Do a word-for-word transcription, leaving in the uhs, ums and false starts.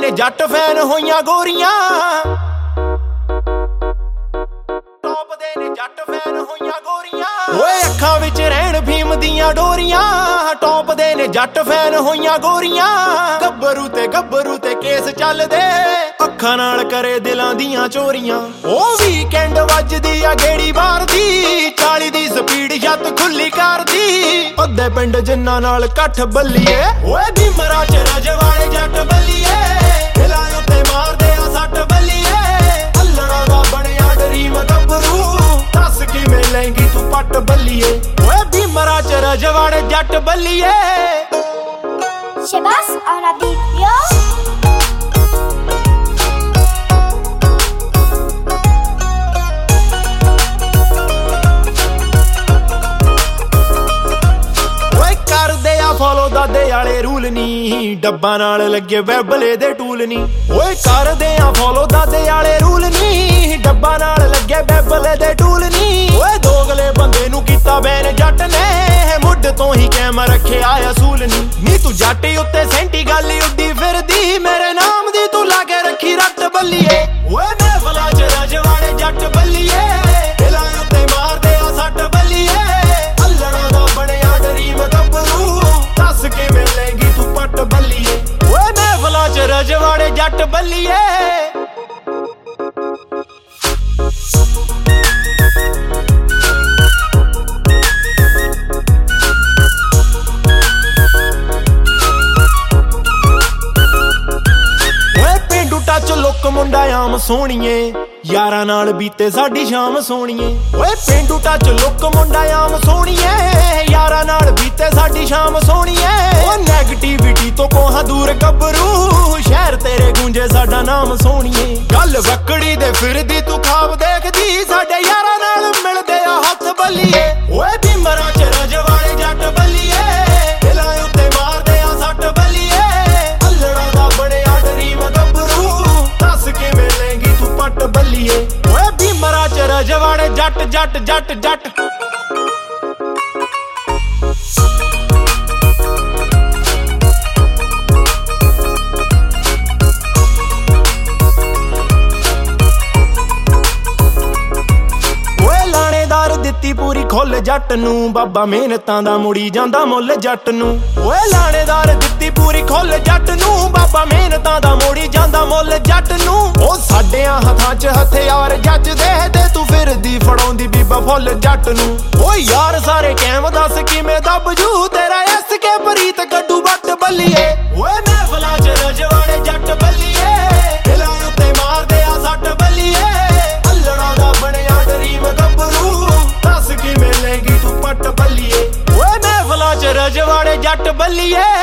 ਨੇ ਜੱਟ ਫੈਨ ਹੋਈਆਂ ਗੋਰੀਆਂ, ਟੌਪ ਦੇ ਨੇ ਜੱਟ ਫੈਨ ਹੋਈਆਂ ਗੋਰੀਆਂ। ਓਏ ਅੱਖਾਂ ਵਿੱਚ ਰਹਿਣ ਭੀਮ ਦੀਆਂ ਡੋਰੀਆਂ, ਟੌਪ ਦੇ ਨੇ ਜੱਟ ਫੈਨ ਹੋਈਆਂ ਗੋਰੀਆਂ। ਗੱਭਰੂ ਤੇ ਗੱਭਰੂ ਤੇ ਕੇਸ ਚੱਲਦੇ, ਅੱਖਾਂ ਨਾਲ ਕਰੇ ਦਿਲਾਂ ਦੀਆਂ ਚੋਰੀਆਂ। ਉਹ ਵੀਕਐਂਡ ਵੱਜਦੀ ਆ ਗੇੜੀ ਮਾਰਦੀ, ਚਾਲੀ ਦੀ ਸਪੀਡ ਛੱਤ ਖੁੱਲੀ ਕਰਦੀ। ਅੱਧੇ ਪਿੰਡ ਜਿੰਨਾਂ ਨਾਲ ਇਕੱਠ ਬੱਲੀਏ, ਓਏ ਭੀਮਰਾ ਚ ਰਜਵਾੜੇ ਜੱਟ ਬੱਲੀਏ। ਦਿਲਾਂ ਉੱਤੇ ਮਾਰਦੇ ਆ ਸੱਟ ਬੱਲੀਏ, ਅੱਲੜਾ ਦਾ ਬਣਿਆ ਡਰੀਮ ਗੱਭਰੂ। ਦੱਸ ਕਿਵੇਂ ਲੈਂਗੀ ਤੂੰ ਪੱਟ ਬੱਲੀਏ, ਓਏ ਭੀਮਰਾ ਚ ਰਜਵਾੜੇ ਜੱਟ ਬੱਲੀਏ। Shabazz on a beat, yo. Follow ਦਾਦੇ ਵਾਲੇ ਰੂਲ ਨੀ, ਡੱਬਾ ਨਾਲ ਲੱਗੇ ਵੈਬਲੇ ਦੇ ਟੂਲ ਨੀ। ਓਏ ਕਰਦੇ ਆ ਫੋਲੋ ਦਾਦੇ ਵਾਲੇ ਰੂਲ ਨੀ, ਡੱਬਾ ਨਾਲ ਲੱਗੇ ਵੈਬਲੇ ਦੇ ਟੂਲ ਨੀ। ਓਏ ਦੋਗਲੇ ਬੰਦੇ ਨੂੰ ਕੀਤਾ ਬੈਨ ਜੱਟ ਨੇ, ਮੁੱਢ ਤੋਂ ਹੀ ਕੈਮ ਰੱਖਿਆ ਅਸੂਲ ਨੀ। ਨੀ ਤੂੰ ਜੱਟ ਉੱਤੇ ਸੈਂਟੀ ਗੱਲ ਉੱਡੀ ਫਿਰਦੀ, ਮੇਰੇ ਨਾਮ ਦੀ ਤੂੰ ਲਾ ਕੇ ਰੱਖੀ ਰੱਟ ਬੱਲੀਏ। ਓਏ ਮਹਿਫਲਾਂ ਚ ਰਜਵਾੜੇ ਜੱਟ ਬੱਲੀਏ, ਦਿਲਾਂ ਉੱਤੇ ਮਾਰਦੇ ਆ ਸੱਟ ਬੱਲੀਏ। ਅੱਲੜਾ ਦਾ ਬਣਿਆ ਡਰੀਮ ਗੱਭਰੂ, ਦੱਸ ਕਿਵੇਂ ਲੈਂਗੀ ਤੂੰ ਪੱਟ ਬੱਲੀਏ। ਓਏ ਮਹਿਫਲਾਂ ਚ ਰਜਵਾੜੇ ਜੱਟ ਬੱਲੀਏ। ਓਏ ਪੇਂਡੂ ਟੱਚ ਲੁੱਕ ਮੁੰਡਾ ਆਮ ਸੋਹਣੀਏ, ਯਾਰਾਂ ਨਾਲ ਬੀਤੇ ਸਾਡੀ ਸ਼ਾਮ ਸੋਹਣੀਏ। ਓਏ ਪੇਂਡੂ ਟੱਚ ਲੁੱਕ ਮੁੰਡਾ ਆਮ ਸੋਹਣੀਏ, ਯਾਰਾਂ ਨਾਲ ਬੀਤੇ ਸਾਡੀ ਸ਼ਾਮ ਸੋਹਣੀਏ। ਓ ਨੈਗੇਟਿਵਿਟੀ ਤੋਂ ਕੋਹਾਂ ਦੂਰ ਗੱਭਰੂ, ਸ਼ਹਿਰ ਤੇਰੇ ਗੂੰਜੇ ਸਾਡਾ ਨਾਮ ਸੋਹਣੀਏ। ਗੱਲ ਵਕੜੀ ਦੇ ਫਿਰਦੀ ਤੂੰ ਖਾਬ ਦੇਖਦੀ, ਸਾਡੇ ਯਾਰਾਂ ਨਾਲ ਮਿਲਦੇ ਆ ਹੱਥ ਬੱਲੀਏ। ਓਏ ਭੀਮਰਾ ਚ ਰਜਵਾੜੇ ਜੱਟ ਬੱਲੀਏ, ਦਿਲਾਂ ਉੱਤੇ ਮਾਰਦੇ ਆ ਸੱਟ ਬੱਲੀਏ। ਅੱਲੜਾ ਦਾ ਬਣਿਆ ਡਰੀਮ ਗੱਭਰੂ, ਦੱਸ ਕਿਵੇਂ ਲੈਂਗੀ ਤੂੰ ਪੱਟ ਬੱਲੀਏ। ਓਏ ਭੀਮਰਾ ਚ ਰਜਵਾੜੇ ਜੱਟ ਜੱਟ ਜੱਟ ਜੱਟ। ਦਿੱਤੀ ਪੂਰੀ ਖੁੱਲ ਜੱਟ ਨੂੰ, ਬਾਬਾ ਮਿਹਨਤਾਂ ਦਾ ਮੁੜੀ ਜਾਂਦਾ ਮੁੱਲ ਜੱਟ ਨੂੰ। ਓਏ ਲਾਣੇਦਾਰ ਦਿੱਤੀ ਪੂਰੀ ਖੁੱਲ ਜੱਟ ਨੂੰ, ਬਾਬਾ ਮਿਹਨਤਾਂ ਦਾ ਮੁੜੀ ਜਾਂਦਾ ਮੁੱਲ ਜੱਟ ਨੂੰ। ਉਹ ਸਾਡਿਆਂ ਹੱਥਾਂ ਚ ਹਥਿਆਰ ਜੱਜ ਦੇ, ਤੇ ਤੂੰ ਫਿਰਦੀ ਫੜਾਉਂਦੀ ਬੀਬਾ ਫੁੱਲ ਜੱਟ ਨੂੰ। ਓ ਯਾਰ ਸਾਰੇ ਕੈਮ ਦੱਸ ਕਿਵੇਂ ਦੱਬ ਜੂ, ਤੇਰਾ ਐਸ ਕੇ ਪ੍ਰੀਤ ਗੱਡੂ ਬੱਟ ਬੱਲੀਏ। ਓਏ ਮਹਿਫਲਾਂ ਚ ਰਜਵਾੜੇ ਜੱਟ ਬੱਲੀਏ, ਦਿਲਾਂ ਉੱਤੇ ਮਾਰਦੇ ਆ ਸੱਟ ਬੱਲੀਏ। ਅੱਲੜਾ ਦਾ ਬਣਿਆ ਡਰੀਮ ਗੱਭਰੂ, ਦੱਸ ਕਿਵੇਂ ਲੈਂਗੀ ਤੂੰ ਪੱਟ ਬੱਲੀਏ। ਓਏ ਮਹਿਫਲਾਂ ਚ ਰਜਵਾੜੇ ਜੱਟ ਬੱਲੀਏ।